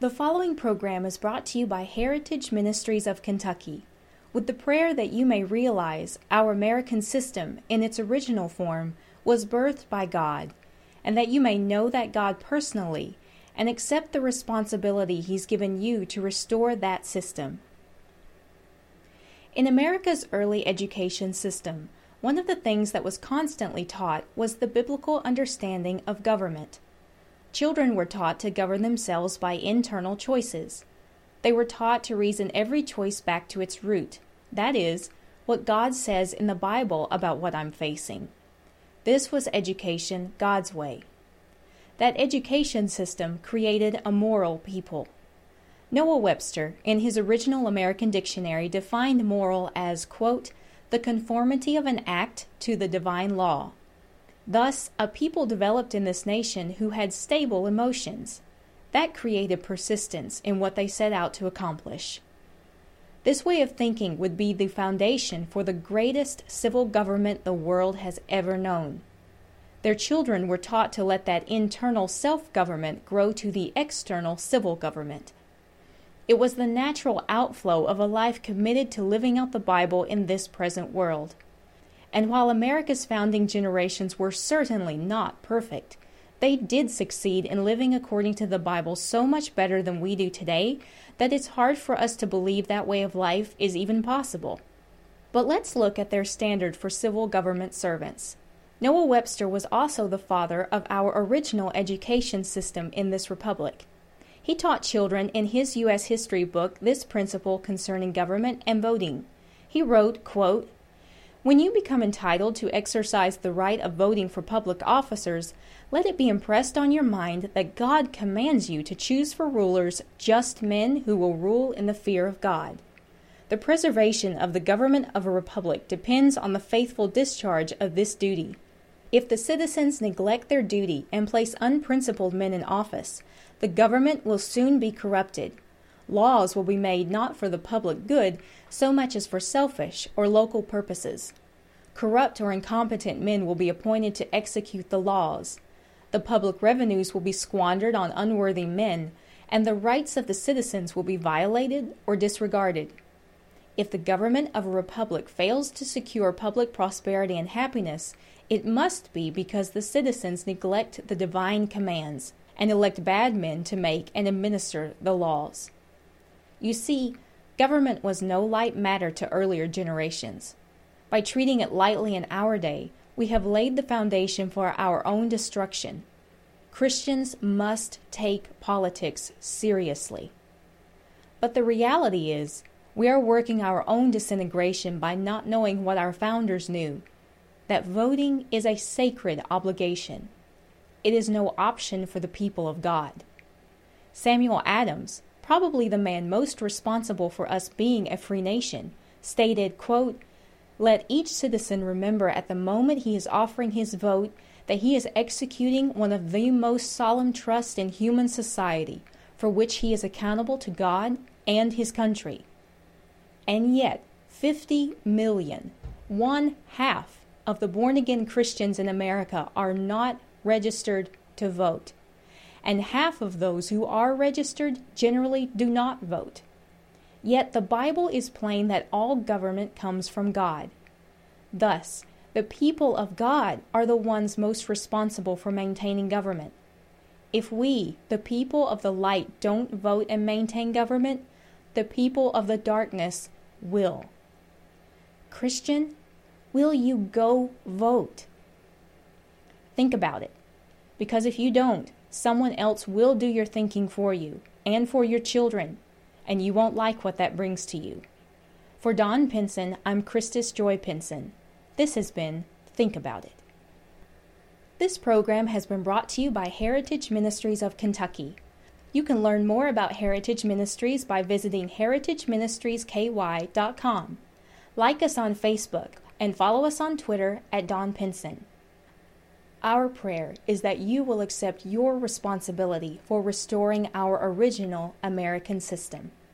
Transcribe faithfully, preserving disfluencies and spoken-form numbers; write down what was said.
The following program is brought to you by Heritage Ministries of Kentucky, with the prayer that you may realize our American system in its original form was birthed by God, and that you may know that God personally and accept the responsibility He's given you to restore that system. In America's early education system, one of the things that was constantly taught was the biblical understanding of government. Children were taught to govern themselves by internal choices. They were taught to reason every choice back to its root, that is, what God says in the Bible about what I'm facing. This was education God's way. That education system created a moral people. Noah Webster, in his original American dictionary, defined moral as, quote, the conformity of an act to the divine law. Thus, a people developed in this nation who had stable emotions. That created persistence in what they set out to accomplish. This way of thinking would be the foundation for the greatest civil government the world has ever known. Their children were taught to let that internal self-government grow to the external civil government. It was the natural outflow of a life committed to living out the Bible in this present world. And while America's founding generations were certainly not perfect, they did succeed in living according to the Bible so much better than we do today that it's hard for us to believe that way of life is even possible. But let's look at their standard for civil government servants. Noah Webster was also the father of our original education system in this republic. He taught children in his U S history book this principle concerning government and voting. He wrote, quote, when you become entitled to exercise the right of voting for public officers, let it be impressed on your mind that God commands you to choose for rulers just men who will rule in the fear of God. The preservation of the government of a republic depends on the faithful discharge of this duty. If the citizens neglect their duty and place unprincipled men in office, the government will soon be corrupted. Laws will be made not for the public good so much as for selfish or local purposes. Corrupt or incompetent men will be appointed to execute the laws. The public revenues will be squandered on unworthy men, and the rights of the citizens will be violated or disregarded. If the government of a republic fails to secure public prosperity and happiness, it must be because the citizens neglect the divine commands and elect bad men to make and administer the laws. You see, government was no light matter to earlier generations. By treating it lightly in our day, we have laid the foundation for our own destruction. Christians must take politics seriously. But the reality is, we are working our own disintegration by not knowing what our founders knew, that voting is a sacred obligation. It is no option for the people of God. Samuel Adams, probably the man most responsible for us being a free nation, stated, quote, let each citizen remember at the moment he is offering his vote that he is executing one of the most solemn trusts in human society, for which he is accountable to God and his country. And yet, fifty million, one half of the born-again Christians in America are not registered to vote. And half of those who are registered generally do not vote. Yet the Bible is plain that all government comes from God. Thus, the people of God are the ones most responsible for maintaining government. If we, the people of the light, don't vote and maintain government, the people of the darkness will. Christian, will you go vote? Think about it. Because if you don't, someone else will do your thinking for you and for your children, and you won't like what that brings to you. For Dawn Pinson, I'm Christus Joy Pinson. This has been Think About It. This program has been brought to you by Heritage Ministries of Kentucky. You can learn more about Heritage Ministries by visiting heritage ministries k y dot com. Like us on Facebook and follow us on Twitter at Dawn Pinson. Our prayer is that you will accept your responsibility for restoring our original American system.